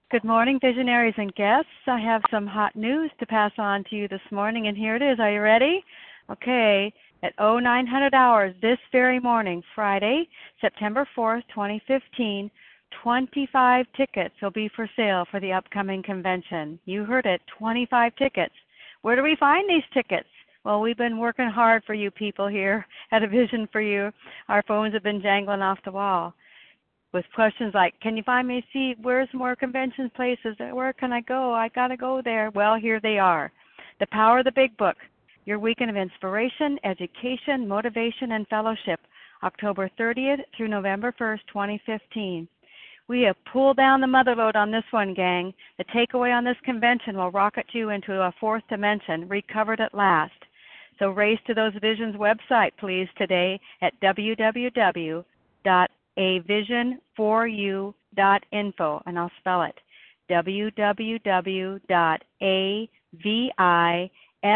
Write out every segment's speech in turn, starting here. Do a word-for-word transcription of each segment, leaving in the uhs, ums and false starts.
Good morning, visionaries and guests. I have some hot news to pass on to you this morning, and here it is. Are you ready? Okay, at oh nine hundred hours this very morning, Friday, September fourth, twenty fifteen, twenty-five tickets will be for sale for the upcoming convention. You heard it, twenty-five tickets. Where do we find these tickets? Well, we've been working hard for you people here at A Vision for You. Our phones have been jangling off the wall with questions like, can you find me a seat? Where's more convention places? Where can I go? I got to go there. Well, here they are. The Power of the Big Book, your weekend of inspiration, education, motivation, and fellowship, October thirtieth through November first, twenty fifteen. We have pulled down the motherload on this one, gang. The takeaway on this convention will rocket you into a fourth dimension, recovered at last. So race to those visions website, please, today at w w w dot a vision for you dot info, and I'll spell it, w w w dot a vision,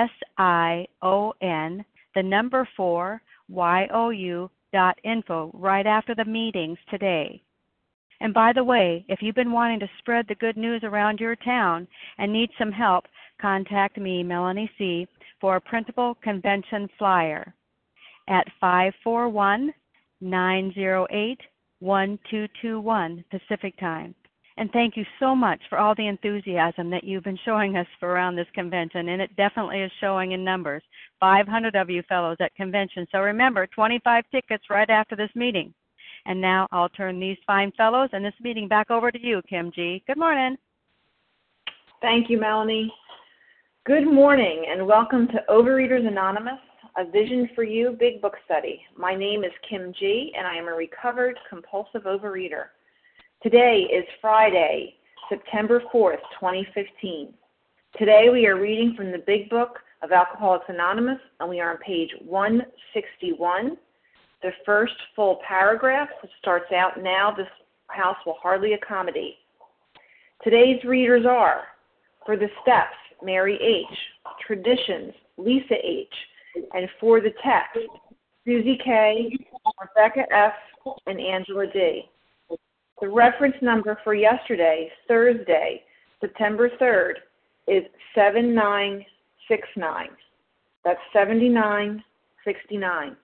the number four, Y O U dot info, right after the meetings today. And by the way, if you've been wanting to spread the good news around your town and need some help, contact me, Melanie C., for a printable convention flyer at five four one, nine zero eight, one two two one Pacific Time. And thank you so much for all the enthusiasm that you've been showing us for around this convention, and it definitely is showing in numbers. five hundred of you fellows at convention. So remember, twenty-five tickets right after this meeting. And now I'll turn these fine fellows and this meeting back over to you, Kim G. Good morning. Thank you, Melanie. Good morning, and welcome to Overeaters Anonymous, A Vision for You Big Book Study. My name is Kim G., and I am a recovered compulsive overeater. Today is Friday, September fourth, twenty fifteen. Today we are reading from the Big Book of Alcoholics Anonymous, and we are on page one sixty-one. The first full paragraph starts out, now this house will hardly accommodate. Today's readers are, for the steps, Mary H., traditions, Lisa H., and for the text, Susie K., Rebecca F., and Angela D. The reference number for yesterday, Thursday, September third, is seven nine six nine. That's seventy-nine sixty-nine.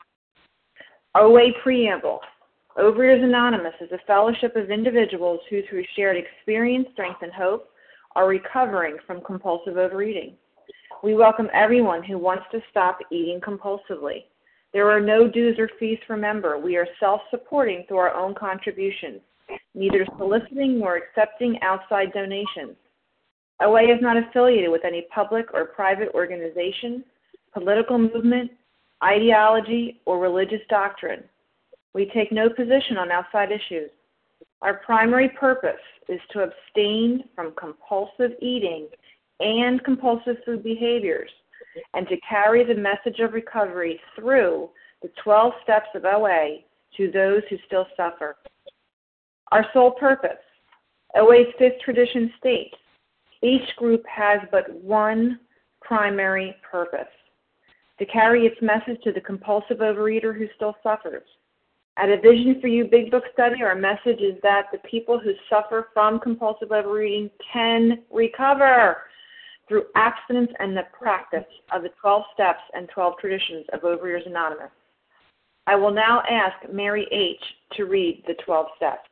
O A Preamble. Overeaters Anonymous is a fellowship of individuals who, through shared experience, strength, and hope, are recovering from compulsive overeating. We welcome everyone who wants to stop eating compulsively. There are no dues or fees for member. We are self-supporting through our own contributions, neither soliciting nor accepting outside donations. O A is not affiliated with any public or private organization, political movement, ideology, or religious doctrine. We take no position on outside issues. Our primary purpose is to abstain from compulsive eating and compulsive food behaviors, and to carry the message of recovery through the twelve steps of O A to those who still suffer. Our sole purpose, O A's fifth tradition states, each group has but one primary purpose, to carry its message to the compulsive overeater who still suffers. At A Vision for You Big Book Study, our message is that the people who suffer from compulsive overeating can recover through abstinence and the practice of the twelve steps and twelve traditions of Overeaters Anonymous. I will now ask Mary H. to read the twelve steps.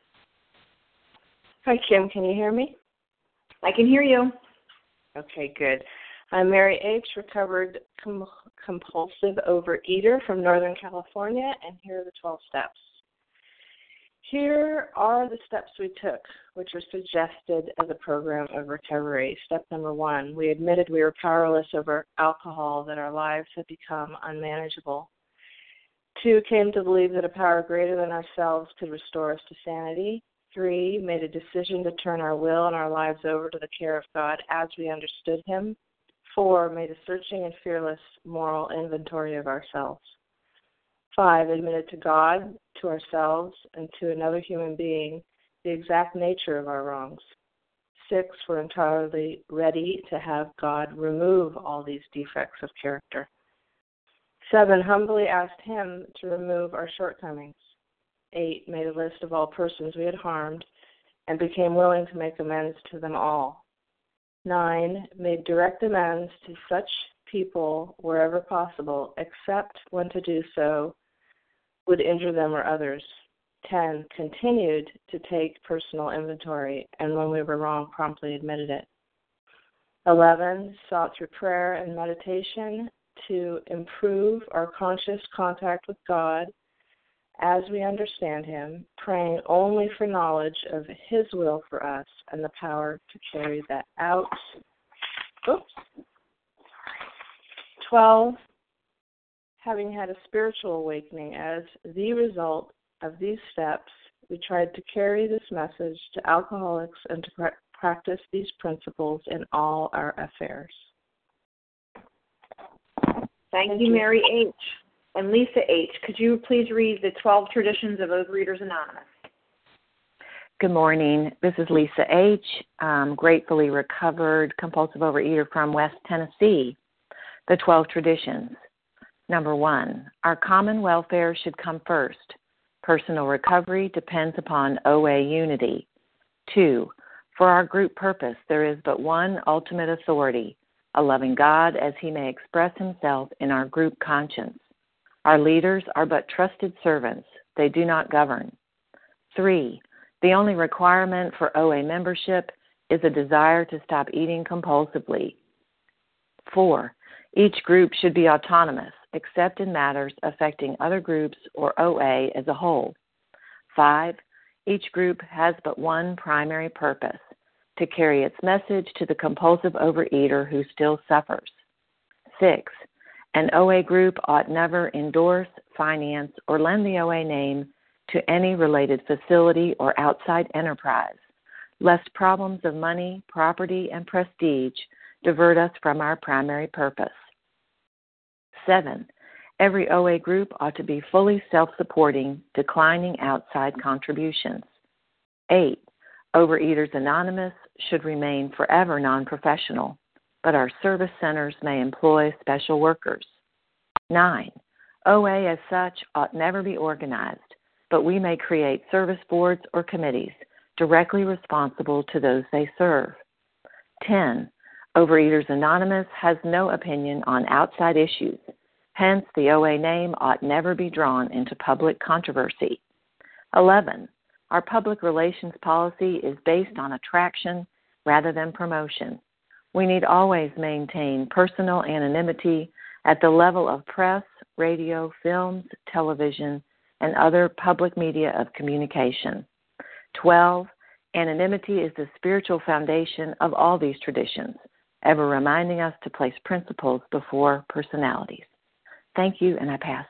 Hi, Kim. Can you hear me? I can hear you. Okay, good. I'm Mary H., recovered com- compulsive overeater from Northern California, and here are the twelve steps. Here are the steps we took, which were suggested as a program of recovery. Step number one, we admitted we were powerless over alcohol, that our lives had become unmanageable. Two, came to believe that a power greater than ourselves could restore us to sanity. Three, made a decision to turn our will and our lives over to the care of God as we understood Him. Four, made a searching and fearless moral inventory of ourselves. Five, admitted to God, to ourselves, and to another human being the exact nature of our wrongs. Six, were entirely ready to have God remove all these defects of character. Seven, humbly asked Him to remove our shortcomings. Eight, made a list of all persons we had harmed and became willing to make amends to them all. Nine, made direct amends to such people wherever possible, except when to do so would injure them or others. Ten, continued to take personal inventory, and when we were wrong, promptly admitted it. Eleven, sought through prayer and meditation to improve our conscious contact with God as we understand Him, praying only for knowledge of His will for us and the power to carry that out. Oops. Twelve, having had a spiritual awakening as the result of these steps, we tried to carry this message to alcoholics and to pra- practice these principles in all our affairs. Thank, Thank you, you, Mary H. And Lisa H., could you please read the twelve Traditions of Overeaters Anonymous? Good morning. This is Lisa H., um, gratefully recovered compulsive overeater from West Tennessee. The twelve Traditions. Number one, our common welfare should come first. Personal recovery depends upon O A unity. Two, for our group purpose, there is but one ultimate authority, a loving God as He may express Himself in our group conscience. Our leaders are but trusted servants. They do not govern. Three, the only requirement for O A membership is a desire to stop eating compulsively. Four, each group should be autonomous, except in matters affecting other groups or O A as a whole. Five, each group has but one primary purpose, to carry its message to the compulsive overeater who still suffers. Six, an O A group ought never endorse, finance, or lend the O A name to any related facility or outside enterprise, lest problems of money, property, and prestige divert us from our primary purpose. Seven, every O A group ought to be fully self-supporting, declining outside contributions. Eight, Overeaters Anonymous should remain forever non-professional, but our service centers may employ special workers. Nine, O A as such ought never be organized, but we may create service boards or committees directly responsible to those they serve. Ten, Overeaters Anonymous has no opinion on outside issues. Hence, the O A name ought never be drawn into public controversy. Eleven, our public relations policy is based on attraction rather than promotion. We need always maintain personal anonymity at the level of press, radio, films, television, and other public media of communication. Twelve, anonymity is the spiritual foundation of all these traditions, ever reminding us to place principles before personalities. Thank you, and I pass.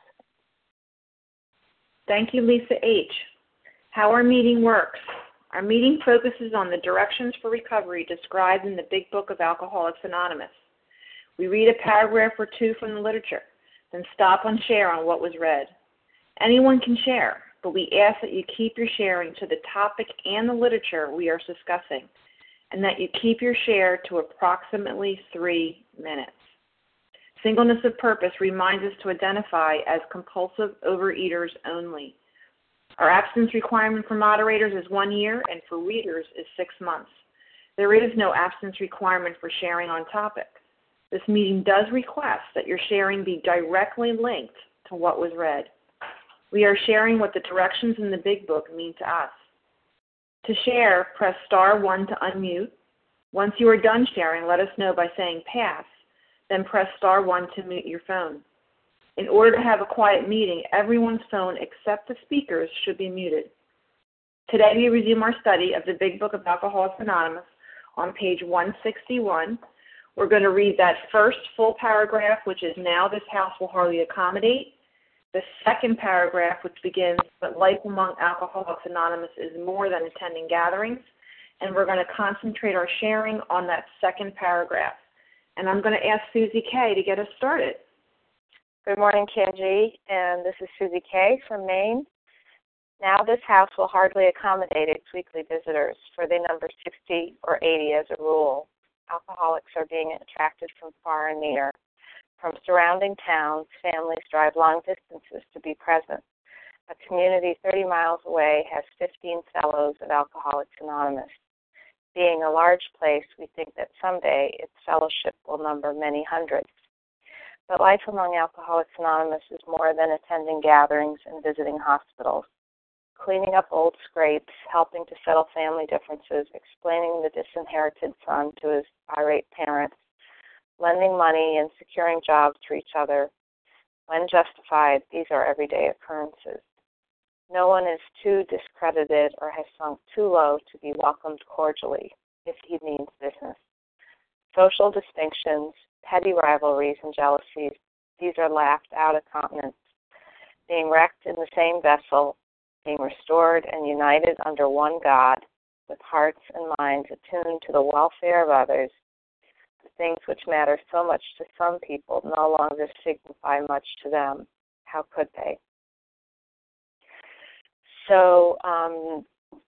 Thank you, Lisa H. How our meeting works. Our meeting focuses on the directions for recovery described in the Big Book of Alcoholics Anonymous. We read a paragraph or two from the literature, then stop and share on what was read. Anyone can share, but we ask that you keep your sharing to the topic and the literature we are discussing, and that you keep your share to approximately three minutes. Singleness of purpose reminds us to identify as compulsive overeaters only. Our absence requirement for moderators is one year, and for readers is six months. There is no absence requirement for sharing on topic. This meeting does request that your sharing be directly linked to what was read. We are sharing what the directions in the Big Book mean to us. To share, press star one to unmute. Once you are done sharing, let us know by saying pass, then press star one to mute your phone. In order to have a quiet meeting, everyone's phone except the speaker's should be muted. Today we resume our study of the Big Book of Alcoholics Anonymous on page one sixty-one. We're going to read that first full paragraph, which is now this house will hardly accommodate. The second paragraph, which begins, but life among Alcoholics Anonymous is more than attending gatherings. And we're going to concentrate our sharing on that second paragraph. And I'm going to ask Susie K. to get us started. Good morning, Kim G., and this is Susie K. from Maine. Now this house will hardly accommodate its weekly visitors, for they number sixty or eighty as a rule. Alcoholics are being attracted from far and near. From surrounding towns, families drive long distances to be present. a community thirty miles away has fifteen fellows of Alcoholics Anonymous. Being a large place, we think that someday its fellowship will number many hundreds. But life among Alcoholics Anonymous is more than attending gatherings and visiting hospitals. Cleaning up old scrapes, helping to settle family differences, explaining the disinherited son to his irate parents, lending money and securing jobs for each other. When justified, these are everyday occurrences. No one is too discredited or has sunk too low to be welcomed cordially if he means business. Social distinctions, petty rivalries, and jealousies, these are laughed out of countenance. Being wrecked in the same vessel, being restored and united under one God, with hearts and minds attuned to the welfare of others, the things which matter so much to some people no longer signify much to them. How could they? So um,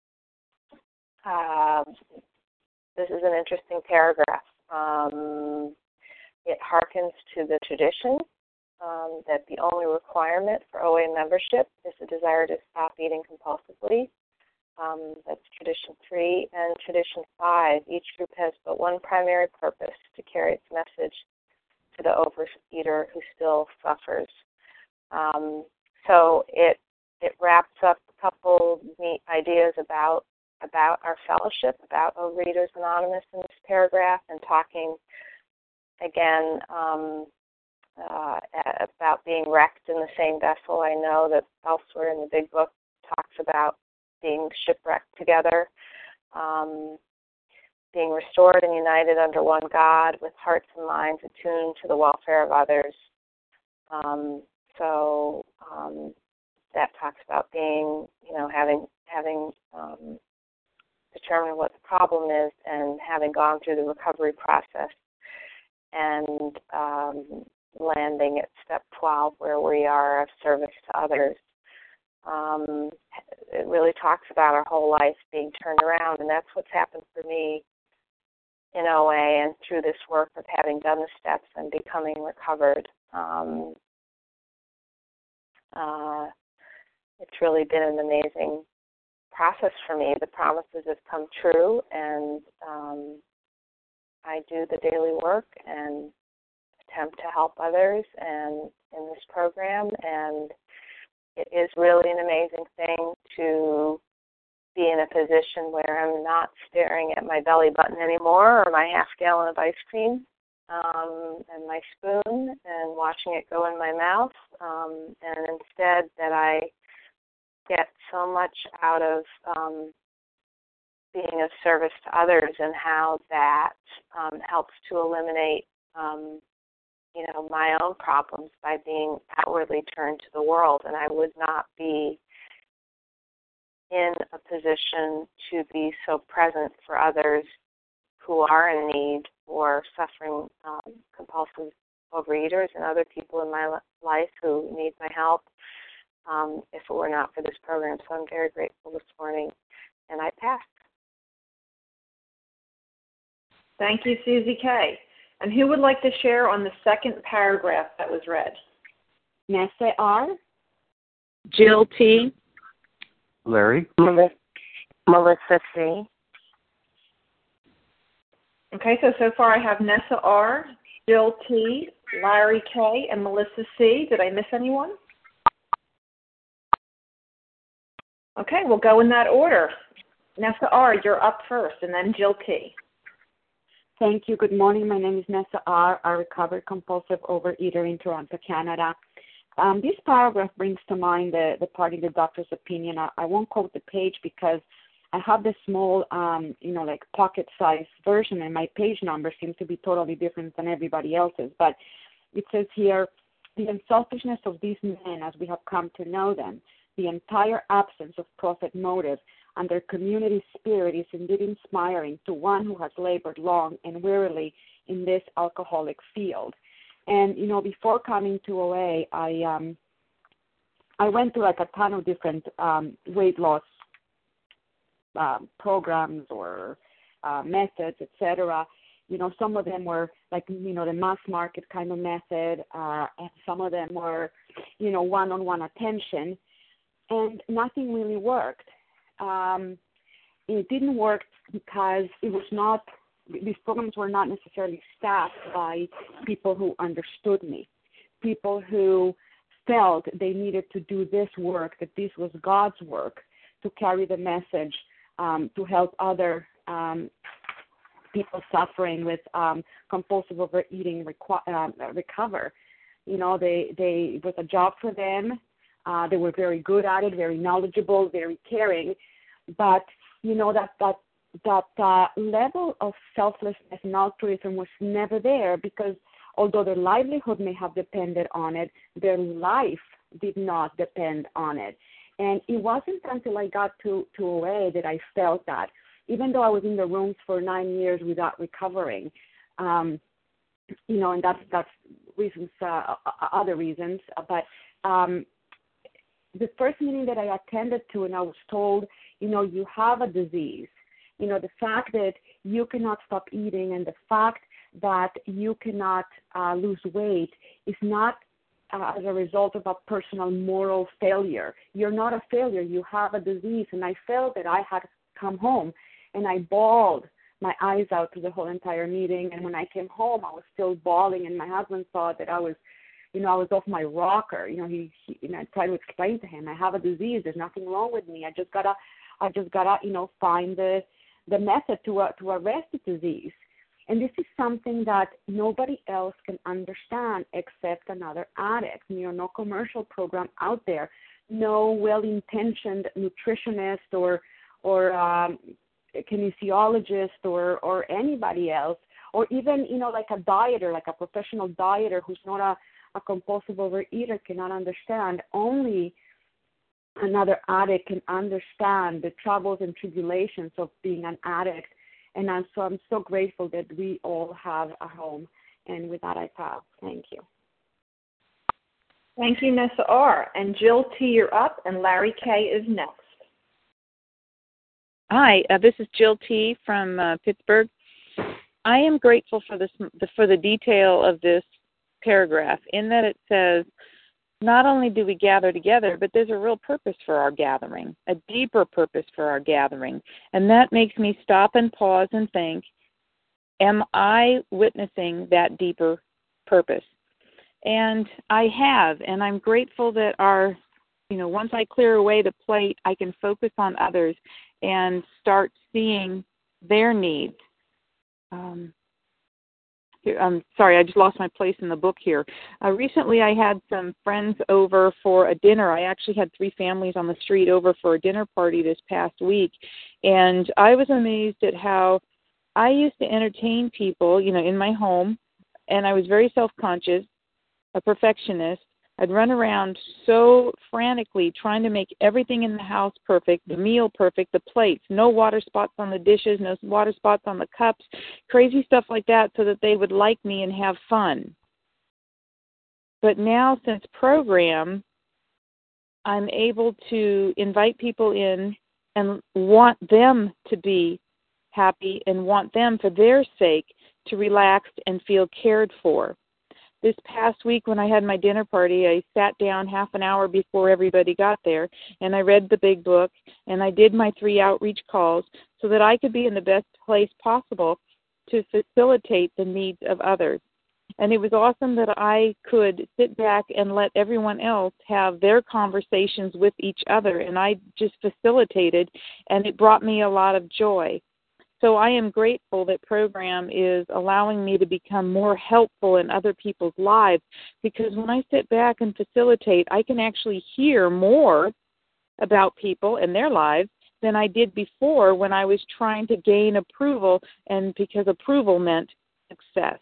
uh, this is an interesting paragraph. Um, it harkens to the tradition um, that the only requirement for O A membership is a desire to stop eating compulsively. Um, that's tradition three. And tradition five, each group has but one primary purpose, to carry its message to the overeater who still suffers. Um, so it it wraps up a couple neat ideas about about our fellowship, about Overeaters Anonymous in this paragraph, and talking again um, uh, about being wrecked in the same vessel. I know that elsewhere in the Big Book talks about being shipwrecked together, um, being restored and united under one God, with hearts and minds attuned to the welfare of others. Um, so um, that talks about being, you know, having having um, determined what the problem is and having gone through the recovery process, and um, landing at step twelve, where we are of service to others. Um, it really talks about our whole life being turned around, and that's what's happened for me in O A and through this work of having done the steps and becoming recovered. Um, uh, it's really been an amazing process for me. The promises have come true, and um, I do the daily work and attempt to help others and in this program, and it is really an amazing thing to be in a position where I'm not staring at my belly button anymore or my half gallon of ice cream um, and my spoon and watching it go in my mouth, um, and instead that I get so much out of um, being of service to others, and how that um, helps to eliminate um, you know, my own problems by being outwardly turned to the world. And I would not be in a position to be so present for others who are in need or suffering um, compulsive overeaters and other people in my life who need my help um, if it were not for this program. So I'm very grateful this morning, and I pass. Thank you, Susie K. And who would like to share on the second paragraph that was read? Nessa R. Jill T. Larry. Melissa, Melissa C. Okay, so so far I have Nessa R., Jill T., Larry K., and Melissa C. Did I miss anyone? Okay, we'll go in that order. Nessa R., you're up first, and then Jill T. Thank you. Good morning. My name is Nessa R., a recovered compulsive overeater in Toronto, Canada. Um, this paragraph brings to mind the, the part in the doctor's opinion. I, I won't quote the page because I have the small, um, you know, like pocket-sized version, and my page numbers seem to be totally different than everybody else's. But it says here, the unselfishness of these men as we have come to know them, the entire absence of profit motive, and their community spirit is indeed inspiring to one who has labored long and wearily in this alcoholic field. And, you know, before coming to O A, I um, I went through like a ton of different um, weight loss um, programs or uh, methods, et cetera. You know, some of them were like, you know, the mass market kind of method, uh, and some of them were, you know, one-on-one attention. and nothing really worked. Um, it didn't work because it was not, these programs were not necessarily staffed by people who understood me, people who felt they needed to do this work, that this was God's work, to carry the message, um, to help other um, people suffering with um, compulsive overeating requ- uh, recover. You know, they, they it was a job for them. Uh, they were very good at it, very knowledgeable, very caring. But, you know, that that that uh, level of selflessness and altruism was never there, because although their livelihood may have depended on it, their life did not depend on it. And it wasn't until I got to, to O A that I felt that. Even though I was in the rooms for nine years without recovering, um, you know, and that's, that's reasons, uh, other reasons. But um, the first meeting that I attended to, and I was told, you know, you have a disease. You know, the fact that you cannot stop eating and the fact that you cannot uh, lose weight is not uh, as a result of a personal moral failure. You're not a failure. You have a disease. And I felt that I had come home, and I bawled my eyes out through the whole entire meeting. And when I came home, I was still bawling, and my husband thought that I was, you know, I was off my rocker. You know, he, he you know, I tried to explain to him, I have a disease. There's nothing wrong with me. I just gotta, I just gotta, you know, find the the method to uh, to arrest the disease. And this is something that nobody else can understand except another addict. You know, no commercial program out there, no well-intentioned nutritionist or or um, kinesiologist or or anybody else, or even, you know, like a dieter, like a professional dieter who's not a, a compulsive overeater cannot understand. Only another addict can understand the troubles and tribulations of being an addict. And I'm so I'm so grateful that we all have a home. And with that, I pass. Thank you. Thank you, Nessa R. And Jill T., you're up, and Larry K. is next. Hi, uh, this is Jill T. from uh, Pittsburgh. I am grateful for this for the detail of this paragraph, in that it says, not only do we gather together, but there's a real purpose for our gathering, a deeper purpose for our gathering. And that makes me stop and pause and think, am I witnessing that deeper purpose? And I have, and I'm grateful that our, you know, once I clear away the plate, I can focus on others and start seeing their needs. Um, I'm sorry, I just lost my place in the book here. Uh, recently, I had some friends over for a dinner. I actually had three families on the street over for a dinner party this past week, and I was amazed at how I used to entertain people, you know, in my home, and I was very self-conscious, a perfectionist. I'd run around so frantically trying to make everything in the house perfect, the meal perfect, the plates, no water spots on the dishes, no water spots on the cups, crazy stuff like that, so that they would like me and have fun. But now, since program, I'm able to invite people in and want them to be happy and want them, for their sake, to relax and feel cared for. This past week when I had my dinner party, I sat down half an hour before everybody got there, and I read the big book, and I did my three outreach calls so that I could be in the best place possible to facilitate the needs of others. And it was awesome that I could sit back and let everyone else have their conversations with each other, and I just facilitated, and it brought me a lot of joy. So I am grateful that program is allowing me to become more helpful in other people's lives, because when I sit back and facilitate, I can actually hear more about people and their lives than I did before when I was trying to gain approval, and because approval meant success.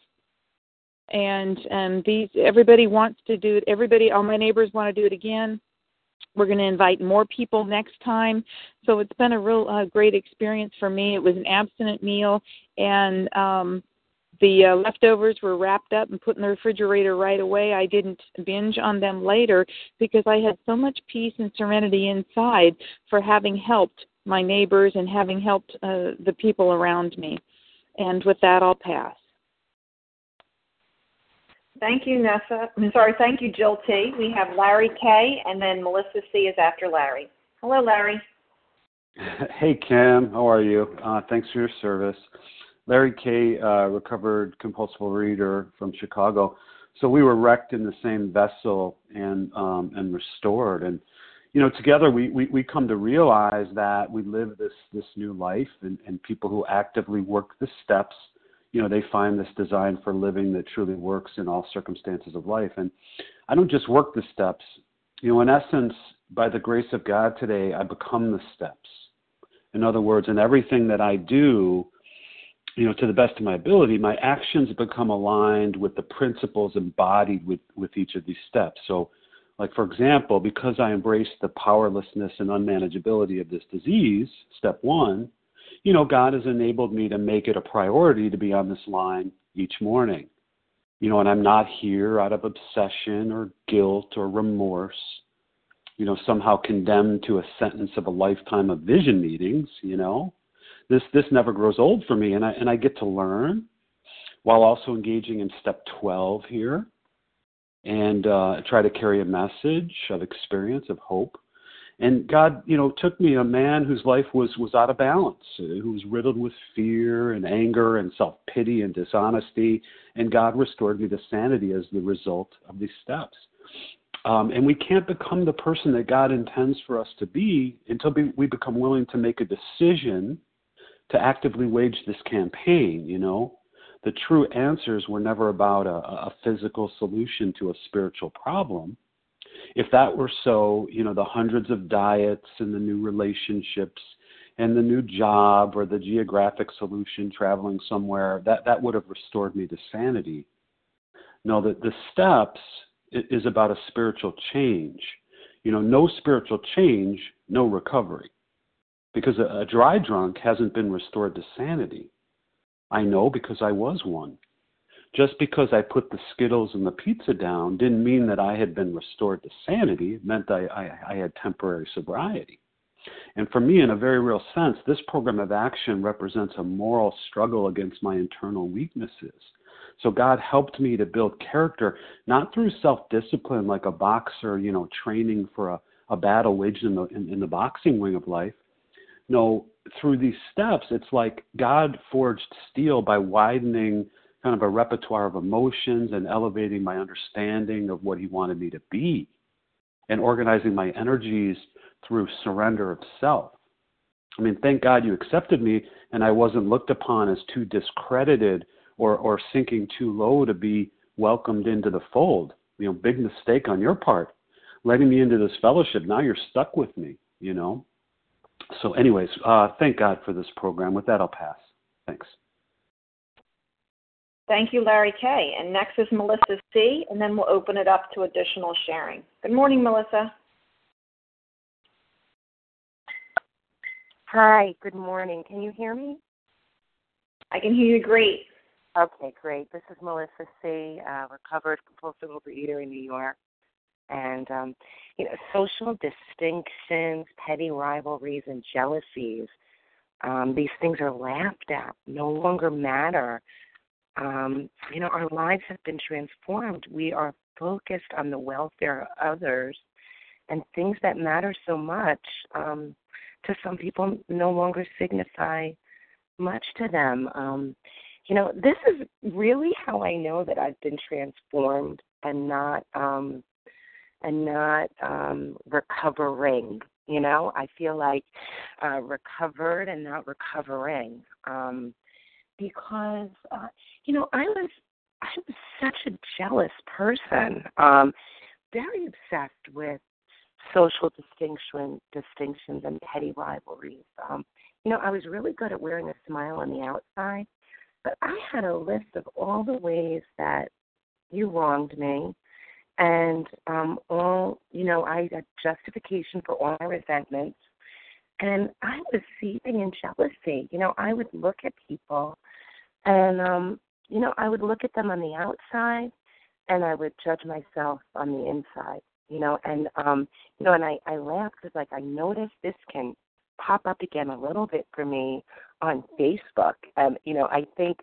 And and these everybody wants to do it. Everybody, all my neighbors want to do it again. We're going to invite more people next time. So it's been a real uh, great experience for me. It was an abstinent meal, and um, the uh, leftovers were wrapped up and put in the refrigerator right away. I didn't binge on them later because I had so much peace and serenity inside for having helped my neighbors and having helped uh, the people around me. And with that, I'll pass. Thank you, Nessa. I'm sorry, thank you, Jill T. We have Larry K. and then Melissa C. is after Larry. Hello, Larry. Hey, Kim. How are you? Uh, thanks for your service. Larry K., uh, recovered compulsive reader from Chicago. So we were wrecked in the same vessel and um, and restored. And, you know, together we, we, we come to realize that we live this, this new life, and, and people who actively work the steps, you know, they find this design for living that truly works in all circumstances of life. And I don't just work the steps. You know, in essence, by the grace of God today, I become the steps. In other words, in everything that I do, you know, to the best of my ability, my actions become aligned with the principles embodied with, with each of these steps. So, like, for example, because I embrace the powerlessness and unmanageability of this disease, step one, you know, God has enabled me to make it a priority to be on this line each morning. You know, and I'm not here out of obsession or guilt or remorse, you know, somehow condemned to a sentence of a lifetime of vision meetings, you know. This this never grows old for me, and I and I get to learn while also engaging in step twelve here, and uh, try to carry a message of experience, of hope. And God, you know, took me, a man whose life was, was out of balance, who was riddled with fear and anger and self-pity and dishonesty, and God restored me to sanity as the result of these steps. Um, and we can't become the person that God intends for us to be until we, we become willing to make a decision to actively wage this campaign, you know. The true answers were never about a, a physical solution to a spiritual problem. If that were so, you know, the hundreds of diets and the new relationships and the new job or the geographic solution traveling somewhere, that, that would have restored me to sanity. No, the, the steps is about a spiritual change. You know, no spiritual change, no recovery. Because a, a dry drunk hasn't been restored to sanity. I know because I was one. Just because I put the Skittles and the pizza down didn't mean that I had been restored to sanity. It meant I, I, I had temporary sobriety. And for me, in a very real sense, this program of action represents a moral struggle against my internal weaknesses. So God helped me to build character, not through self-discipline like a boxer, you know, training for a, a battle waged in the, in, in the boxing wing of life. No, through these steps, it's like God forged steel by widening kind of a repertoire of emotions and elevating my understanding of what he wanted me to be, and organizing my energies through surrender of self. I mean, thank God you accepted me, and I wasn't looked upon as too discredited or, or sinking too low to be welcomed into the fold. You know, big mistake on your part, letting me into this fellowship. Now you're stuck with me, you know. So anyways, uh, thank God for this program. With that, I'll pass. Thanks. Thank you, Larry K. And next is Melissa C., and then we'll open it up to additional sharing. Good morning, Melissa. Hi, good morning. Can you hear me? I can hear you great. Okay, great. This is Melissa C., uh, recovered compulsive overeater in New York. And, um, you know, social distinctions, petty rivalries, and jealousies, um, these things are laughed at, no longer matter. Um, you know, our lives have been transformed. We are focused on the welfare of others, and things that matter so much um, to some people no longer signify much to them. Um, you know, this is really how I know that I've been transformed and not um, and not um, recovering. You know, I feel like uh, recovered and not recovering. Um, Because, uh, you know, I was I was such a jealous person, um, very obsessed with social distinction, distinctions and petty rivalries. Um, you know, I was really good at wearing a smile on the outside, but I had a list of all the ways that you wronged me, and um, all, you know, I had justification for all my resentments, and I was seething in jealousy. You know, I would look at people. And, um, you know, I would look at them on the outside, and I would judge myself on the inside, you know. And, um, you know, and I, I laughed because, like, I noticed this can pop up again a little bit for me on Facebook. Um, you know, I think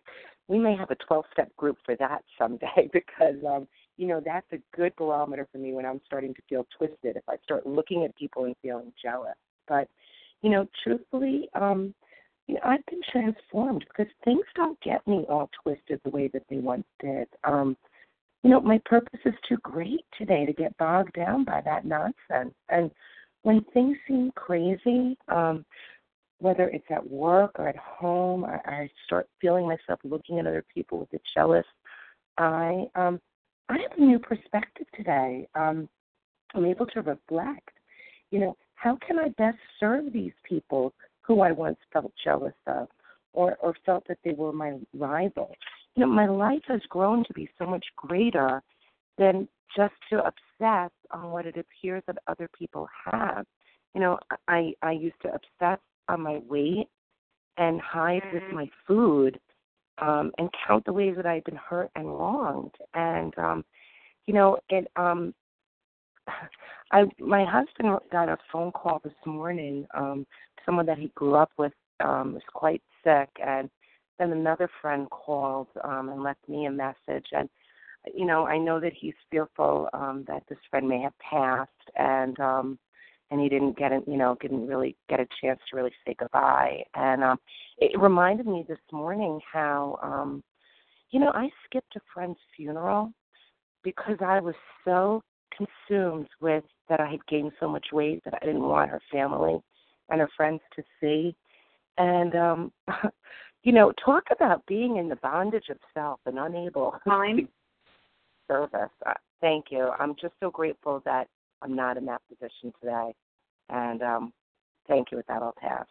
we may have a twelve-step group for that someday because, um, you know, that's a good barometer for me when I'm starting to feel twisted, if I start looking at people and feeling jealous. But, you know, truthfully, um, you know, I've been transformed because things don't get me all twisted the way that they once did. Um, you know, my purpose is too great today to get bogged down by that nonsense. And when things seem crazy, um, whether it's at work or at home, I, I start feeling myself looking at other people with a jealous eye. Um, I have a new perspective today. Um, I'm able to reflect. You know, how can I best serve these people who I once felt jealous of or, or felt that they were my rivals? You know, my life has grown to be so much greater than just to obsess on what it appears that other people have. You know, I, I used to obsess on my weight and hide with my food um, and count the ways that I've been hurt and wronged. And, um, you know, it, um, I, my husband got a phone call this morning, um, someone that he grew up with um, was quite sick, and then another friend called um, and left me a message. And, you know, I know that he's fearful um, that this friend may have passed, and um, and he didn't get it, you know, didn't really get a chance to really say goodbye. And um, it reminded me this morning how, um, you know, I skipped a friend's funeral because I was so consumed with that I had gained so much weight that I didn't want her family and her friends to see. And, um, you know, talk about being in the bondage of self and unable Time. to service. Uh, thank you. I'm just so grateful that I'm not in that position today. And um, thank you. With that, I'll pass.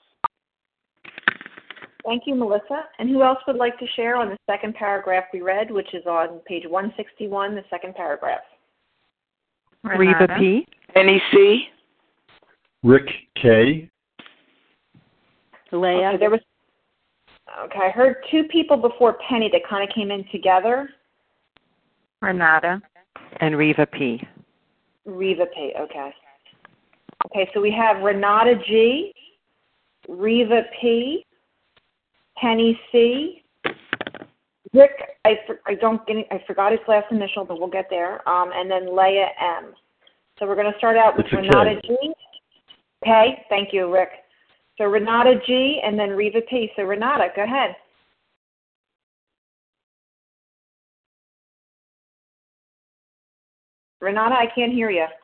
Thank you, Melissa. And who else would like to share on the second paragraph we read, which is on page one sixty-one, the second paragraph? Reva P. Penny C. Rick K. Leah. Okay, there was, okay, I heard two people before Penny that kind of came in together. Renata. And Reva P. Reva P, okay. Okay, so we have Renata G, Reva P, Penny C, Rick, I, I don't get it, I forgot his last initial, but we'll get there, um, and then Leah M. So we're going to start out with It's Renata K. G. Okay, thank you, Rick. So Renata G and then Reva P. So Renata, go ahead. Renata, I can't hear you.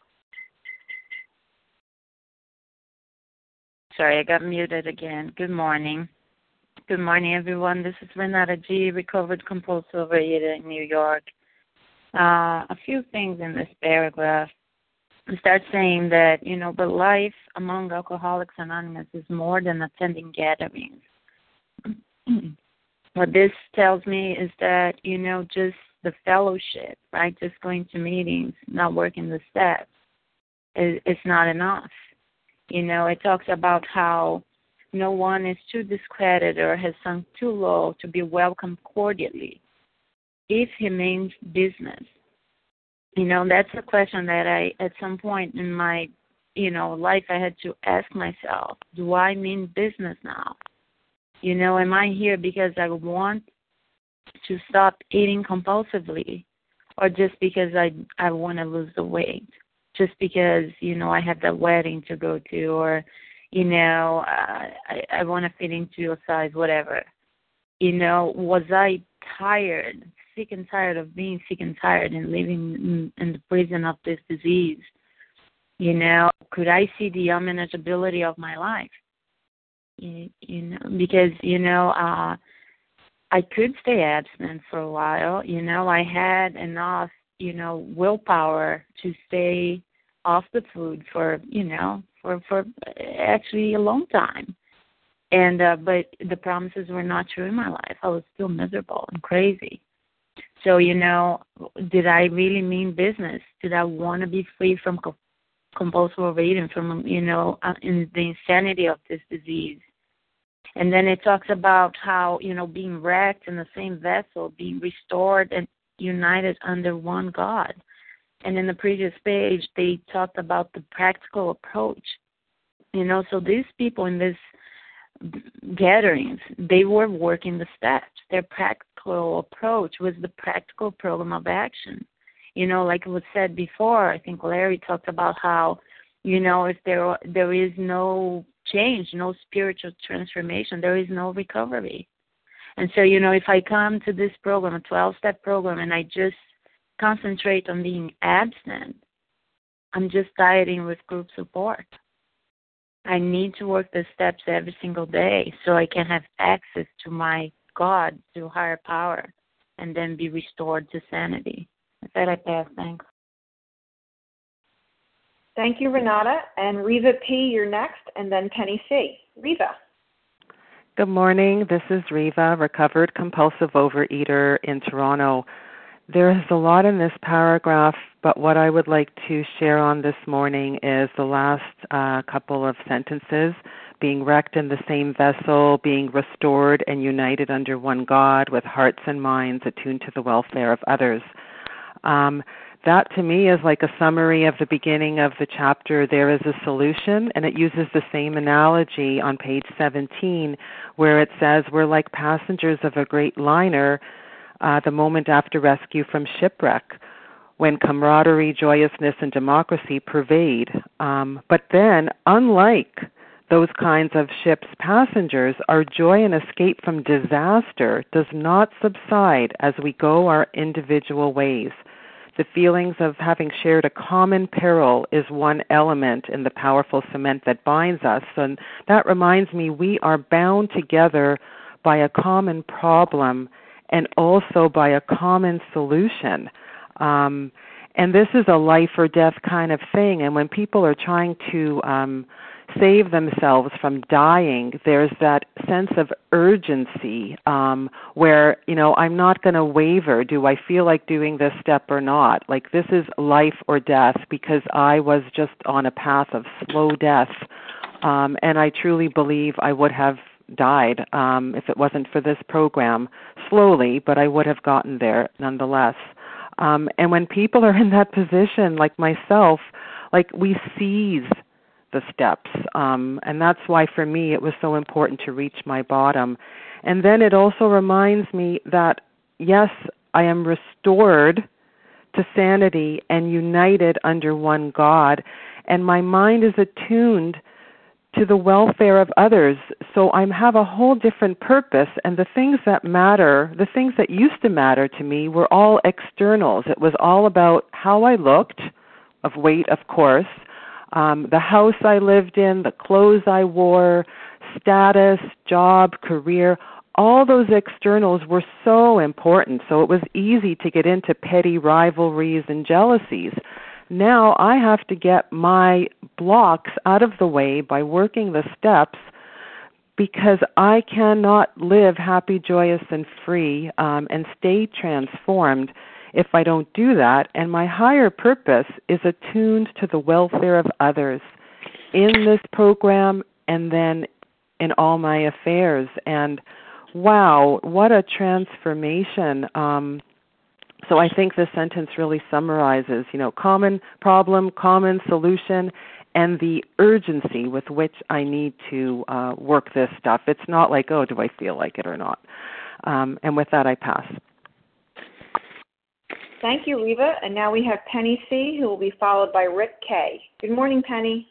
Sorry, I got muted again. Good morning. Good morning, everyone. This is Renata G., recovered compulsive overeater in New York. Uh, a few things in this paragraph. We start saying that, you know, but life among Alcoholics Anonymous is more than attending gatherings. What this tells me is that, you know, just the fellowship, right, just going to meetings, not working the steps, is, is not enough. You know, it talks about how no one is too discredited or has sunk too low to be welcomed cordially if he means business. You know, that's a question that I, at some point in my, you know, life, I had to ask myself, do I mean business now? You know, am I here because I want to stop eating compulsively, or just because I, I want to lose the weight, just because, you know, I have that wedding to go to, or, you know, uh, I, I want to fit into a size, whatever. You know, was I tired, sick and tired of being sick and tired and living in, in the prison of this disease? You know, could I see the unmanageability of my life? You, you know, because, you know, uh, I could stay abstinent for a while. You know, I had enough, you know, willpower to stay off the food for, you know, for, for actually a long time. And, uh, but the promises were not true in my life. I was still miserable and crazy. So, you know, did I really mean business? Did I want to be free from co- compulsive overeating, from, you know, uh, in the insanity of this disease? And then it talks about how, you know, being wrecked in the same vessel, being restored and united under one God. And in the previous page, they talked about the practical approach. You know, so these people in this gatherings, they were working the steps. Their practical approach was the practical program of action. You know, like it was said before, I think Larry talked about how, you know, if there there is no change, no spiritual transformation, there is no recovery. And so, you know, if I come to this program, a twelve-step program, and I just concentrate on being absent, I'm just dieting with group support. I need to work the steps every single day so I can have access to my God, to higher power, and then be restored to sanity. With that, I pass. Thanks. Thank you, Renata. And Reva P., you're next, and then Penny C. Reva. Good morning. This is Reva, recovered compulsive overeater in Toronto. There is a lot in this paragraph, but what I would like to share on this morning is the last uh, couple of sentences: being wrecked in the same vessel, being restored and united under one God with hearts and minds attuned to the welfare of others. Um, that to me is like a summary of the beginning of the chapter, There is a Solution, and it uses the same analogy on page seventeen where it says we're like passengers of a great liner uh, the moment after rescue from shipwreck, when camaraderie, joyousness, and democracy pervade. Um, but then, unlike those kinds of ships' passengers, our joy and escape from disaster does not subside as we go our individual ways. The feelings of having shared a common peril is one element in the powerful cement that binds us. And that reminds me, we are bound together by a common problem and also by a common solution. Um, and this is a life or death kind of thing. And when people are trying to um, save themselves from dying, there's that sense of urgency um, where, you know, I'm not going to waver. Do I feel like doing this step or not? Like, this is life or death, because I was just on a path of slow death. Um, and I truly believe I would have died um, if it wasn't for this program. Slowly, but I would have gotten there nonetheless. Um, and when people are in that position, like myself, like we seize the steps. Um, and that's why for me it was so important to reach my bottom. And then it also reminds me that, yes, I am restored to sanity and united under one God, and my mind is attuned to the welfare of others. So I have a whole different purpose, and the things that matter, the things that used to matter to me were all externals. It was all about how I looked, of weight, of course, Um, the house I lived in, the clothes I wore, status, job, career, all those externals were so important. So it was easy to get into petty rivalries and jealousies. Now I have to get my blocks out of the way by working the steps, because I cannot live happy, joyous, and free um, and stay transformed if I don't do that. And my higher purpose is attuned to the welfare of others in this program and then in all my affairs. And wow, what a transformation. Um, so I think this sentence really summarizes, you know, common problem, common solution, and the urgency with which I need to uh, work this stuff. It's not like, oh, do I feel like it or not? Um, and with that, I pass. Thank you, Reva. And now we have Penny C., who will be followed by Rick K. Good morning, Penny.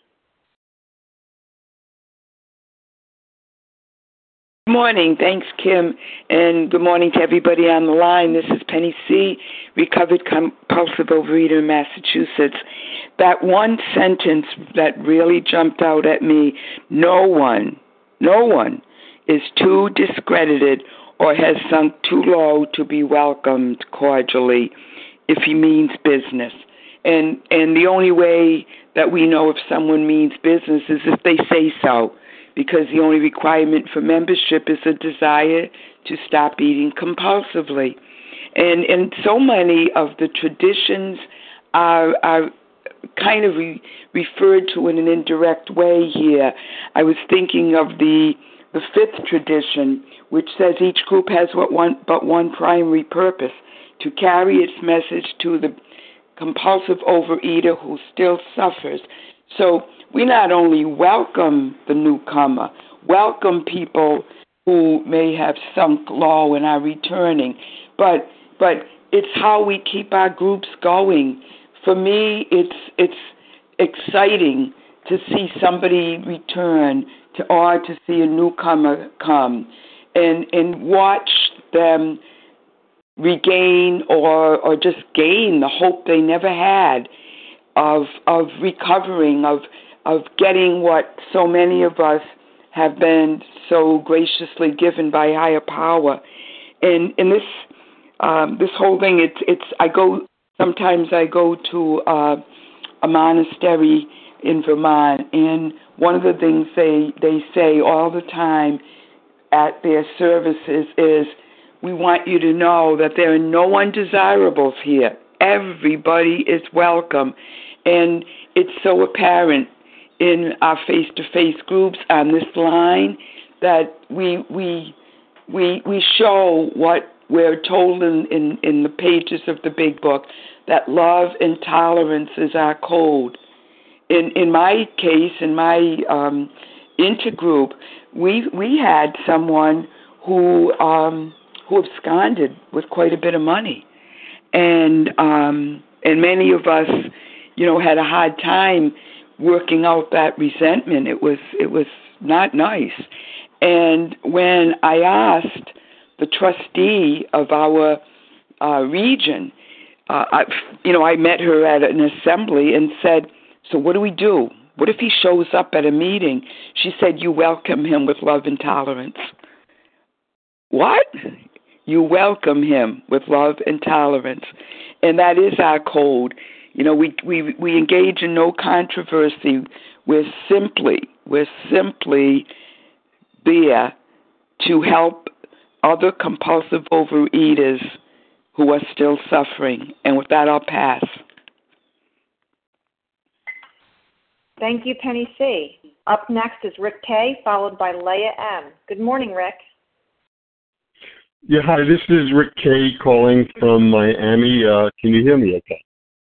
Good morning. Thanks, Kim. And good morning to everybody on the line. This is Penny C., recovered compulsive overeater in Massachusetts. That one sentence that really jumped out at me: no one, no one is too discredited or has sunk too low to be welcomed cordially if he means business. And and the only way that we know if someone means business is if they say so, because the only requirement for membership is a desire to stop eating compulsively. And and so many of the traditions are are kind of re- referred to in an indirect way here. I was thinking of the the fifth tradition, which says each group has what one but one primary purpose: to carry its message to the compulsive overeater who still suffers. So we not only welcome the newcomer, welcome people who may have sunk low and are returning. But but it's how we keep our groups going. For me, it's it's exciting to see somebody return to, or to see a newcomer come, and and watch them regain or or just gain the hope they never had of of recovering, of of getting what so many of us have been so graciously given by higher power. And in this um, this whole thing, it's it's I go sometimes I go to uh, a monastery in Vermont, and one of the things they they say all the time at their services is, we want you to know that there are no undesirables here. Everybody is welcome. And it's so apparent in our face-to-face groups on this line that we we we we show what we're told in, in, in the pages of the Big Book, that love and tolerance is our code. In in my case, in my um, intergroup, we we had someone who um, who absconded with quite a bit of money, and um, and many of us, you know, had a hard time working out that resentment. It was it was not nice. And when I asked the trustee of our uh, region, uh, I, you know, I met her at an assembly and said, "So what do we do? What if he shows up at a meeting?" She said, "You welcome him with love and tolerance." What? You welcome him with love and tolerance. And that is our code. You know, we, we, we engage in no controversy. We're simply, we're simply there to help other compulsive overeaters who are still suffering. And with that, I'll pass. Thank you, Penny C. Up next is Rick K., followed by Leah M. Good morning, Rick. Yeah, hi, this is Rick K. calling from Miami. Uh, can you hear me okay?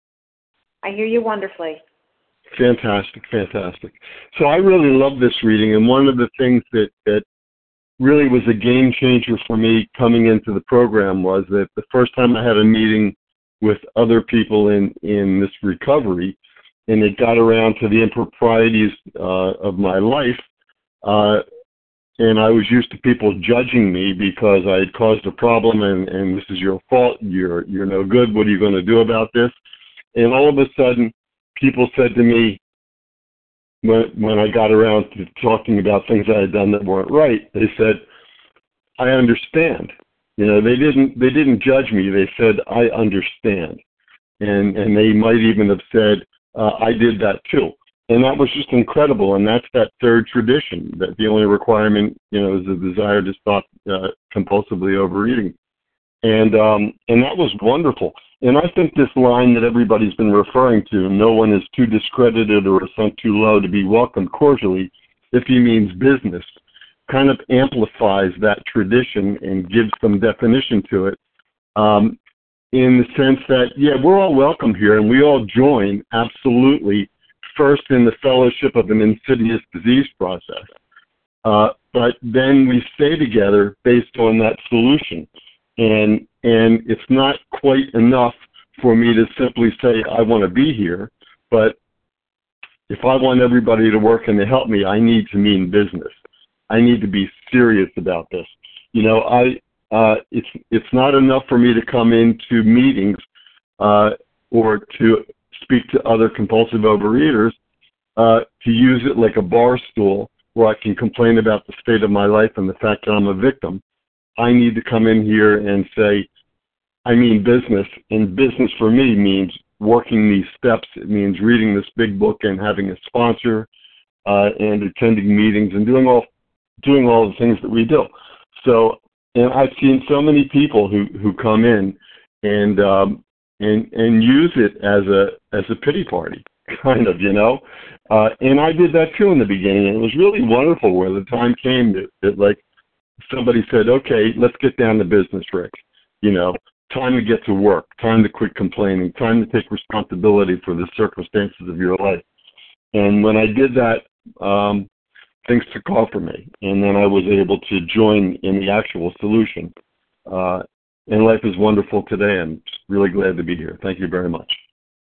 I hear you wonderfully. Fantastic, fantastic. So I really love this reading, and one of the things that, that really was a game changer for me coming into the program was that the first time I had a meeting with other people in, in this recovery, and it got around to the improprieties uh, of my life, uh, and I was used to people judging me because I had caused a problem, and, and this is your fault, you're you're no good, what are you going to do about this? And all of a sudden, people said to me, when, when I got around to talking about things I had done that weren't right, they said, I understand. You know, they didn't they didn't judge me, they said, I understand. And, and they might even have said, uh, I did that too. And that was just incredible, and that's that third tradition, that the only requirement, you know, is a desire to stop uh, compulsively overeating. And um, and that was wonderful. And I think this line that everybody's been referring to, no one is too discredited or sunk too low to be welcomed cordially if he means business, kind of amplifies that tradition and gives some definition to it, um, in the sense that, yeah, we're all welcome here, and we all join, absolutely, first in the fellowship of an insidious disease process. Uh, but then we stay together based on that solution. And and it's not quite enough for me to simply say, I want to be here. But if I want everybody to work and to help me, I need to mean business. I need to be serious about this. You know, I uh, it's it's not enough for me to come into meetings uh, or to speak to other compulsive overeaters, uh, to use it like a bar stool where I can complain about the state of my life and the fact that I'm a victim. I need to come in here and say, I mean business, and business for me means working these steps. It means reading this big book and having a sponsor, uh, and attending meetings and doing all doing all the things that we do. So, and I've seen so many people who, who come in and um, and and use it as a as a pity party, kind of, you know. Uh, and I did that too in the beginning, and it was really wonderful where the time came that, that like somebody said, okay, let's get down to business, Rick. You know, time to get to work, time to quit complaining, time to take responsibility for the circumstances of your life. And when I did that, um, things took off for me, and then I was able to join in the actual solution. Uh, and life is wonderful today. I'm really glad to be here. Thank you very much.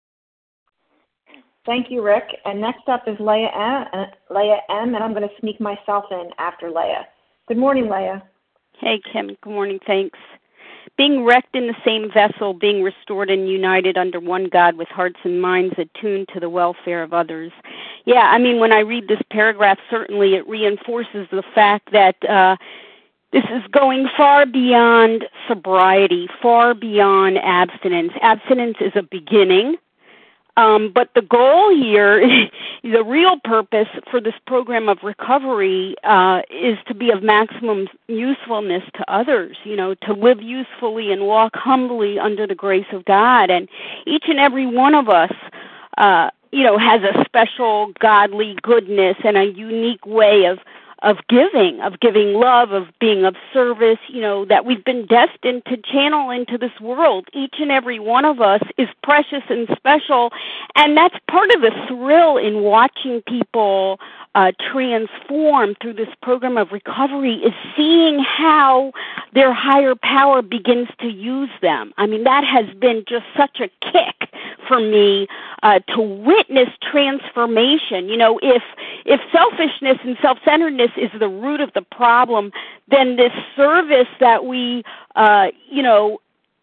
Thank you, Rick. And next up is Leah M, uh, Leah M, and I'm going to sneak myself in after Leah. Good morning, Leah. Hey, Kim. Good morning. Thanks. Being wrecked in the same vessel, being restored and united under one God with hearts and minds attuned to the welfare of others. Yeah, I mean, when I read this paragraph, certainly it reinforces the fact that uh, this is going far beyond sobriety, far beyond abstinence. Abstinence is a beginning. Um, but the goal here, the real purpose for this program of recovery uh, is to be of maximum usefulness to others, you know, to live usefully and walk humbly under the grace of God. And each and every one of us, uh, you know, has a special godly goodness and a unique way of of giving, of giving love, of being of service, you know, that we've been destined to channel into this world. Each and every one of us is precious and special, and that's part of the thrill in watching people uh, transform through this program of recovery, is seeing how their higher power begins to use them. I mean, that has been just such a kick for me uh, to witness transformation. You know, if if selfishness and self-centeredness is the root of the problem, then this service that we, uh, you know,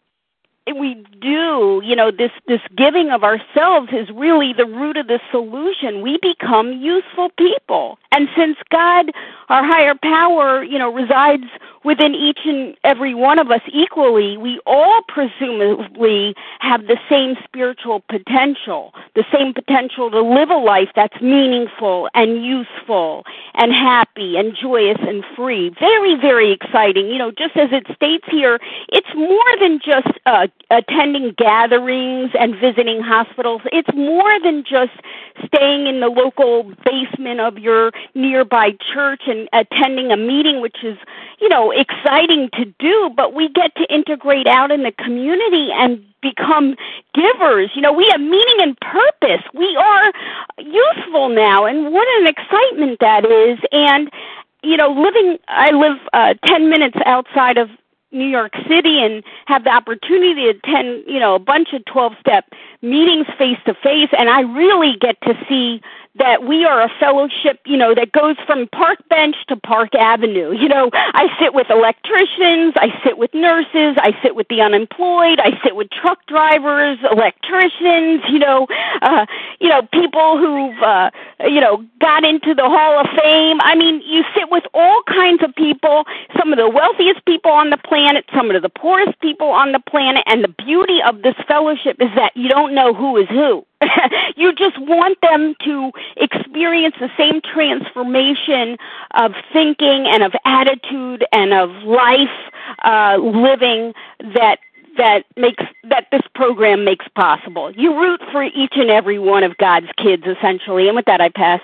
we do, you know, this, this giving of ourselves is really the root of the solution. We become useful people. And since God, our higher power, you know, resides within each and every one of us equally, we all presumably have the same spiritual potential, the same potential to live a life that's meaningful and useful and happy and joyous and free. Very, very exciting. You know, just as it states here, it's more than just uh, attending gatherings and visiting hospitals. It's more than just staying in the local basement of your nearby church and attending a meeting, which is, you know, exciting to do, but we get to integrate out in the community and become givers. You know, we have meaning and purpose. We are useful now, and what an excitement that is. And, you know, living, I live uh, ten minutes outside of New York City and have the opportunity to attend, you know, a bunch of twelve-step meetings face-to-face, and I really get to see that we are a fellowship, you know, that goes from Park Bench to Park Avenue. You know, I sit with electricians, I sit with nurses, I sit with the unemployed, I sit with truck drivers, electricians, you know, uh, you know, people who've, uh, you know, got into the Hall of Fame. I mean, you sit with all kinds of people, some of the wealthiest people on the planet, some of the poorest people on the planet, and the beauty of this fellowship is that you don't know who is who. You just want them to experience the same transformation of thinking and of attitude and of life uh, living that that makes that this program makes possible. You root for each and every one of God's kids, essentially. And with that, I pass.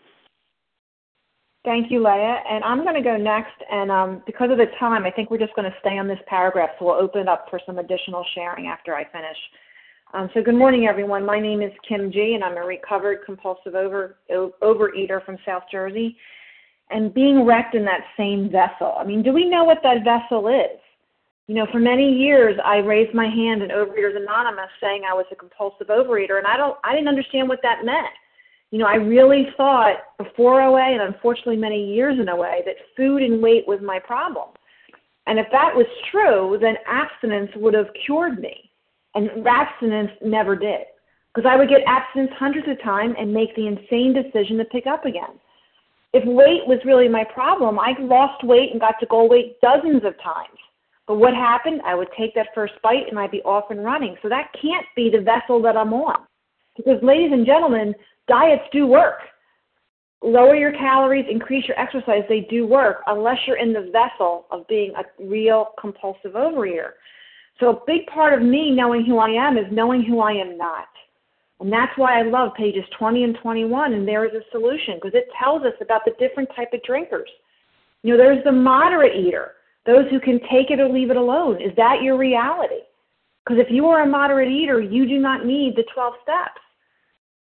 Thank you, Leah. And I'm going to go next. And um, because of the time, I think we're just going to stay on this paragraph, so we'll open it up for some additional sharing after I finish. Um, so good morning, everyone. My name is Kim G, and I'm a recovered compulsive over, overeater from South Jersey. And being wrecked in that same vessel, I mean, do we know what that vessel is? You know, for many years, I raised my hand in Overeaters Anonymous saying I was a compulsive overeater, and I don't, I didn't understand what that meant. You know, I really thought before O A, and unfortunately many years in O A, that food and weight was my problem. And if that was true, then abstinence would have cured me. And abstinence never did, because I would get abstinence hundreds of times and make the insane decision to pick up again. If weight was really my problem, I lost weight and got to goal weight dozens of times. But what happened? I would take that first bite and I'd be off and running. So that can't be the vessel that I'm on. Because, ladies and gentlemen, diets do work. Lower your calories, increase your exercise, they do work, unless you're in the vessel of being a real compulsive overeater. So a big part of me knowing who I am is knowing who I am not. And that's why I love pages twenty and twenty-one, and there is a solution, because it tells us about the different type of drinkers. You know, there's the moderate eater, those who can take it or leave it alone. Is that your reality? Because if you are a moderate eater, you do not need the twelve steps.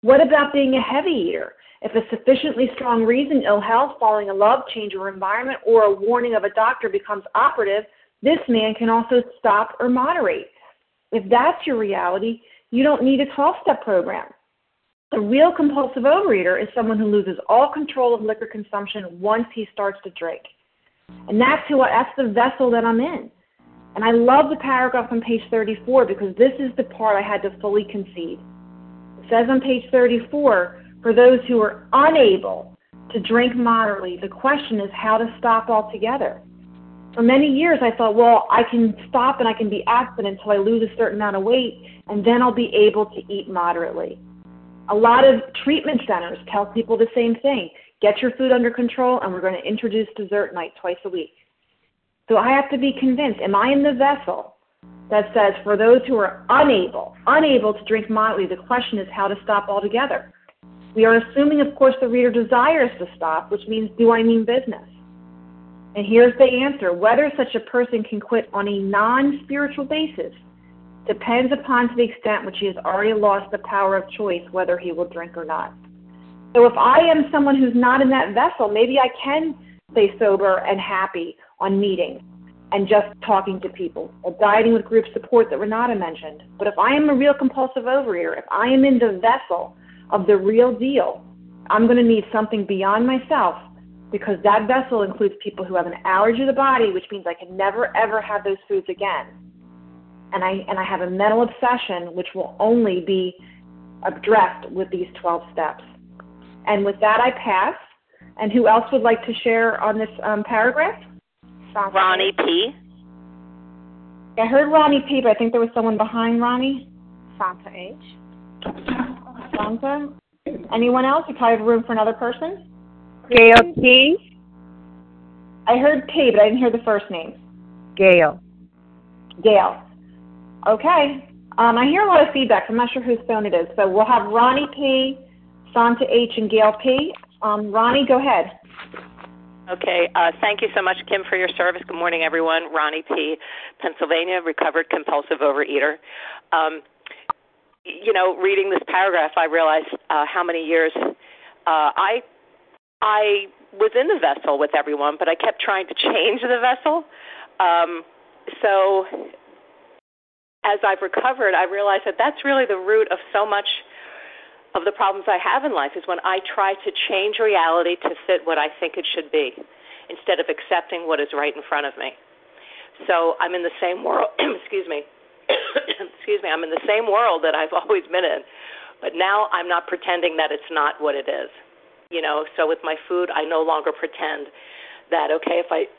What about being a heavy eater? If a sufficiently strong reason, ill health, falling in love, change of environment, or a warning of a doctor becomes operative, this man can also stop or moderate. If that's your reality, you don't need a twelve-step program. A real compulsive overeater is someone who loses all control of liquor consumption once he starts to drink. And that's who I, that's the vessel that I'm in. And I love the paragraph on page thirty-four because this is the part I had to fully concede. It says on page thirty-four, for those who are unable to drink moderately, the question is how to stop altogether. For many years, I thought, well, I can stop and I can be abstinent until I lose a certain amount of weight, and then I'll be able to eat moderately. A lot of treatment centers tell people the same thing. Get your food under control, and we're going to introduce dessert night twice a week. So I have to be convinced, am I in the vessel that says for those who are unable, unable to drink moderately, the question is how to stop altogether? We are assuming, of course, the reader desires to stop, which means, do I mean business? And here's the answer. Whether such a person can quit on a non-spiritual basis depends upon to the extent which he has already lost the power of choice whether he will drink or not. So if I am someone who's not in that vessel, maybe I can stay sober and happy on meetings and just talking to people, or dieting with group support that Renata mentioned. But if I am a real compulsive overeater, if I am in the vessel of the real deal, I'm going to need something beyond myself, because that vessel includes people who have an allergy to the body, which means I can never, ever have those foods again. And I and I have a mental obsession, which will only be addressed with these twelve steps. And with that, I pass. And who else would like to share on this um, paragraph? Ronnie P. I heard Ronnie P., but I think there was someone behind Ronnie. Santa H. Santa. Anyone else? You probably have room for another person. Gail P. I heard P, but I didn't hear the first name. Gail. Gail. Okay. Um, I hear a lot of feedback. I'm not sure whose phone it is. So we'll have Ronnie P., Santa H., and Gail P. Um, Ronnie, go ahead. Okay. Uh, thank you so much, Kim, for your service. Good morning, everyone. Ronnie P., Pennsylvania, recovered compulsive overeater. Um, you know, reading this paragraph, I realized uh, how many years uh, I I was in the vessel with everyone, but I kept trying to change the vessel. Um, so as I've recovered, I realized that that's really the root of so much of the problems I have in life, is when I try to change reality to fit what I think it should be, instead of accepting what is right in front of me. So I'm in the same world, excuse me, excuse me, I'm in the same world that I've always been in, but now I'm not pretending that it's not what it is. You know, so with my food, I no longer pretend that, okay, if I,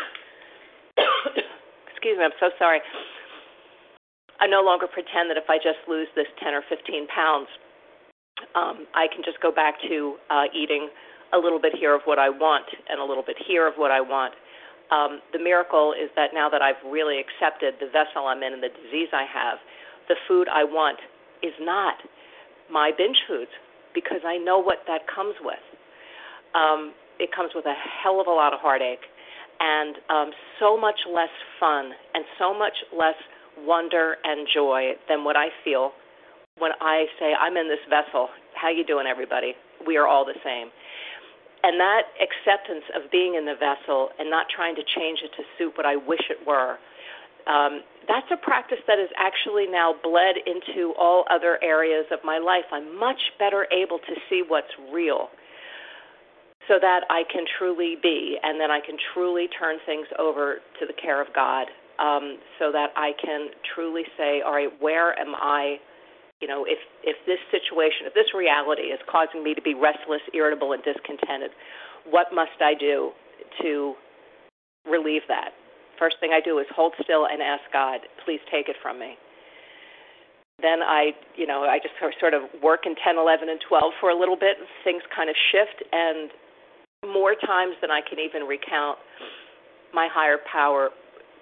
excuse me, I'm so sorry. I no longer pretend that if I just lose this ten or fifteen pounds, um, I can just go back to uh, eating a little bit here of what I want and a little bit here of what I want. Um, the miracle is that now that I've really accepted the vessel I'm in and the disease I have, the food I want is not my binge foods, because I know what that comes with. Um, it comes with a hell of a lot of heartache and um, so much less fun and so much less wonder and joy than what I feel when I say, I'm in this vessel. How you doing, everybody? We are all the same. And that acceptance of being in the vessel and not trying to change it to suit what I wish it were, um, that's a practice that is actually now bled into all other areas of my life. I'm much better able to see what's real so that I can truly be, and then I can truly turn things over to the care of God, um, so that I can truly say, all right, where am I? You know, if, if this situation, if this reality is causing me to be restless, irritable, and discontented, what must I do to relieve that? First thing I do is hold still and ask God, please take it from me. Then I, you know, I just sort of work in ten, eleven, and twelve for a little bit. Things kind of shift, and more times than I can even recount, my higher power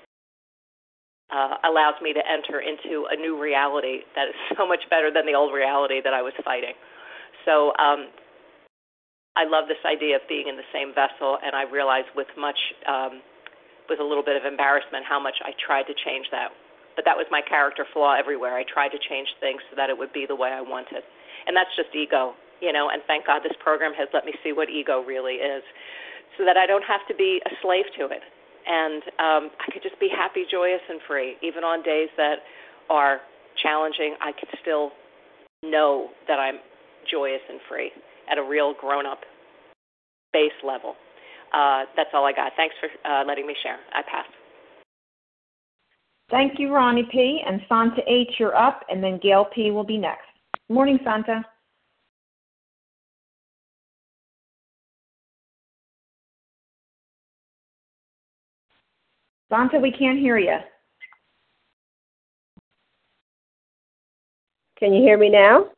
Uh, allows me to enter into a new reality that is so much better than the old reality that I was fighting. So um, I love this idea of being in the same vessel, and I realize with much, um, with a little bit of embarrassment how much I tried to change that. But that was my character flaw everywhere. I tried to change things so that it would be the way I wanted. And that's just ego, you know, and thank God this program has let me see what ego really is so that I don't have to be a slave to it. And um, I could just be happy, joyous, and free. Even on days that are challenging, I can still know that I'm joyous and free at a real grown-up base level. Uh, that's all I got. Thanks for uh, letting me share. I pass. Thank you, Ronnie P. And Santa H., you're up, and then Gail P. will be next. Morning, Santa. Santa, we can't hear you. Can you hear me now?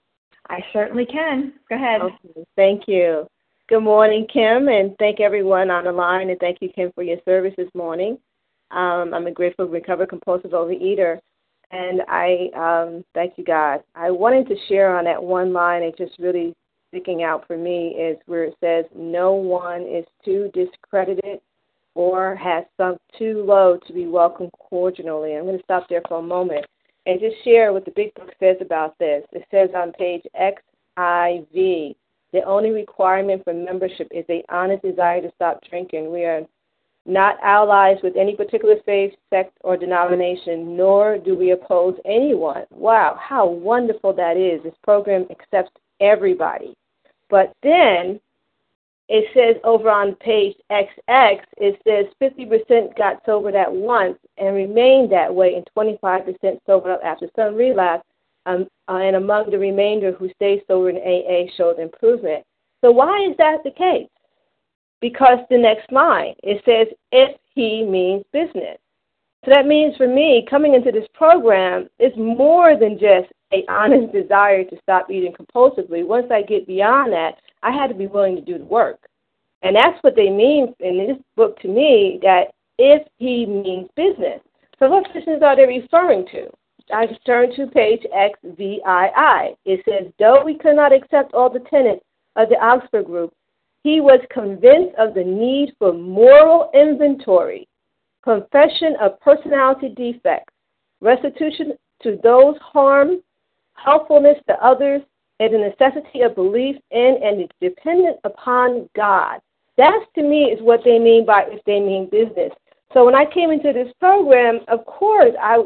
I certainly can. Go ahead. Okay, thank you. Good morning, Kim, and thank everyone on the line, and thank you, Kim, for your service this morning. Um, I'm a grateful, recovered, compulsive overeater, and I um, thank you, God. I wanted to share on that one line. It just really sticking out for me is where it says, no one is too discredited or has sunk too low to be welcomed cordially. I'm going to stop there for a moment and just share what the Big Book says about this. It says on page X I V, the only requirement for membership is a honest desire to stop drinking. We are not allies with any particular faith, sect, or denomination, nor do we oppose anyone. Wow, how wonderful that is. This program accepts everybody. But then it says over on page X X, it says fifty percent got sobered at once and remained that way, and twenty-five percent sobered up after some relapse, um, uh, and among the remainder who stayed sober in A A showed improvement. So why is that the case? Because the next line, it says, if he means business. So that means for me, coming into this program is more than just an honest desire to stop eating compulsively. Once I get beyond that, I had to be willing to do the work. And that's what they mean in this book to me, that if he means business. So what business are they referring to? I just turn to page X V I I. It says, though we could not accept all the tenets of the Augsburg Group, he was convinced of the need for moral inventory, confession of personality defects, restitution to those harmed, helpfulness to others, and the necessity of belief in and dependence upon God. That, to me, is what they mean by if they mean business. So when I came into this program, of course, I,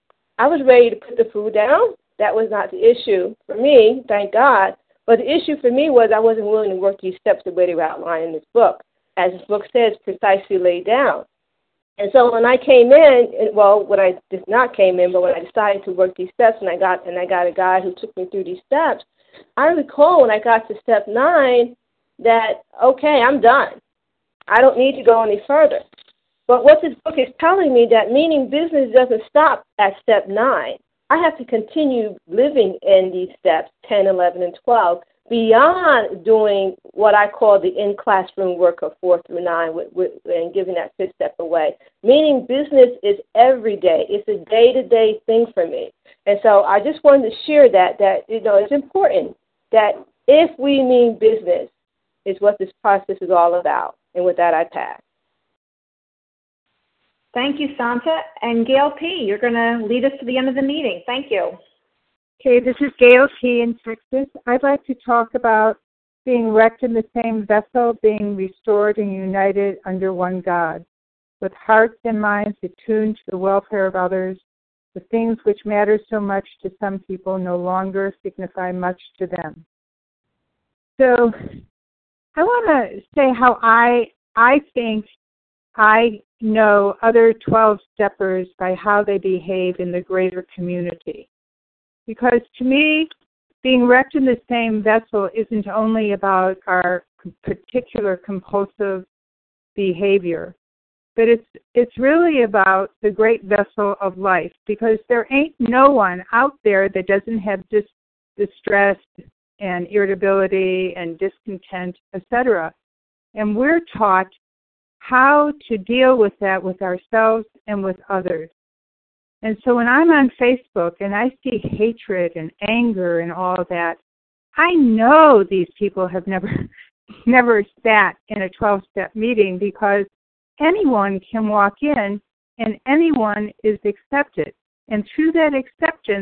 I was ready to put the food down. That was not the issue for me, thank God. But the issue for me was I wasn't willing to work these steps the way they were outlined in this book. As this book says, precisely laid down. And so when I came in, well, when I did not came in, but when I decided to work these steps, and I got and I got a guy who took me through these steps, I recall when I got to step nine that, okay, I'm done. I don't need to go any further. But what this book is telling me, that meaning business doesn't stop at step nine. I have to continue living in these steps, ten, eleven, and twelve, beyond doing what I call the in-classroom work of four through nine with, with, and giving that fifth step away. Meaning business is every day. It's a day-to-day thing for me. And so I just wanted to share that, that, you know, it's important that if we mean business is what this process is all about. And with that, I pass. Thank you, Santa. And Gail P., you're going to lead us to the end of the meeting. Thank you. Okay, this is Gail P. in Texas. I'd like to talk about being wrecked in the same vessel, being restored and united under one God, with hearts and minds attuned to the welfare of others. The things which matter so much to some people no longer signify much to them. So I want to say how I I think I know other twelve-steppers by how they behave in the greater community. Because to me, being wrecked in the same vessel isn't only about our particular compulsive behavior, but it's it's really about the great vessel of life, because there ain't no one out there that doesn't have dis- distress and irritability and discontent, et cetera. And we're taught how to deal with that with ourselves and with others. And so when I'm on Facebook and I see hatred and anger and all that, I know these people have never never sat in a twelve-step meeting, because anyone can walk in and anyone is accepted. And through that acceptance,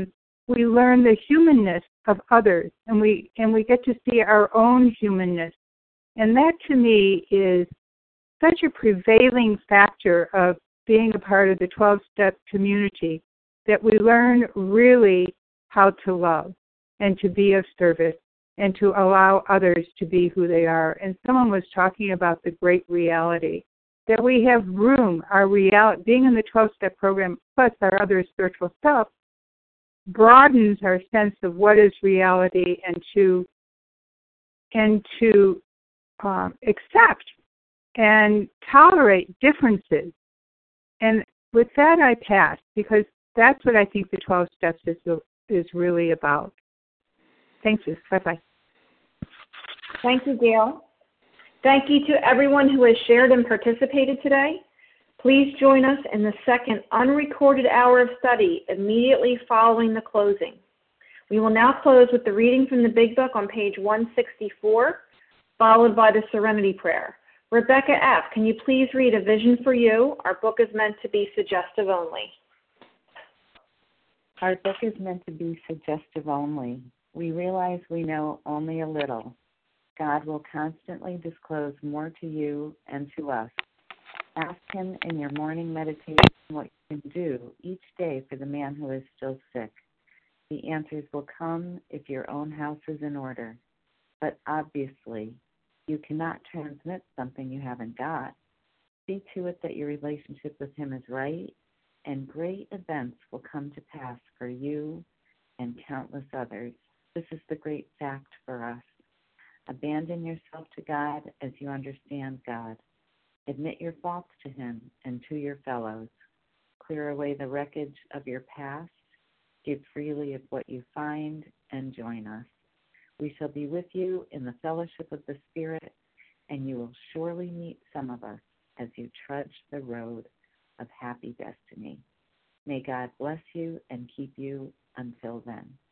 we learn the humanness of others, and we and we get to see our own humanness. And that, to me, is such a prevailing factor of being a part of the twelve-step community, that we learn really how to love and to be of service and to allow others to be who they are. And someone was talking about the great reality, that we have room, our reality, being in the twelve-step program, plus our other spiritual stuff, broadens our sense of what is reality, and to and to um, accept and tolerate differences. And with that, I pass, because that's what I think the twelve steps is is really about. Thank you. Bye-bye. Thank you, Gail. Thank you to everyone who has shared and participated today. Please join us in the second unrecorded hour of study immediately following the closing. We will now close with the reading from the Big Book on page one sixty-four, followed by the Serenity Prayer. Rebecca F., can you please read A Vision for You? Our book is meant to be suggestive only. Our book is meant to be suggestive only. We realize we know only a little. God will constantly disclose more to you and to us. Ask Him in your morning meditation what you can do each day for the man who is still sick. The answers will come if your own house is in order. But obviously, you cannot transmit something you haven't got. See to it that your relationship with Him is right, and great events will come to pass for you and countless others. This is the great fact for us. Abandon yourself to God as you understand God. Admit your faults to Him and to your fellows. Clear away the wreckage of your past. Give freely of what you find, and join us. We shall be with you in the fellowship of the Spirit, and you will surely meet some of us as you trudge the road of happy destiny. May God bless you and keep you until then.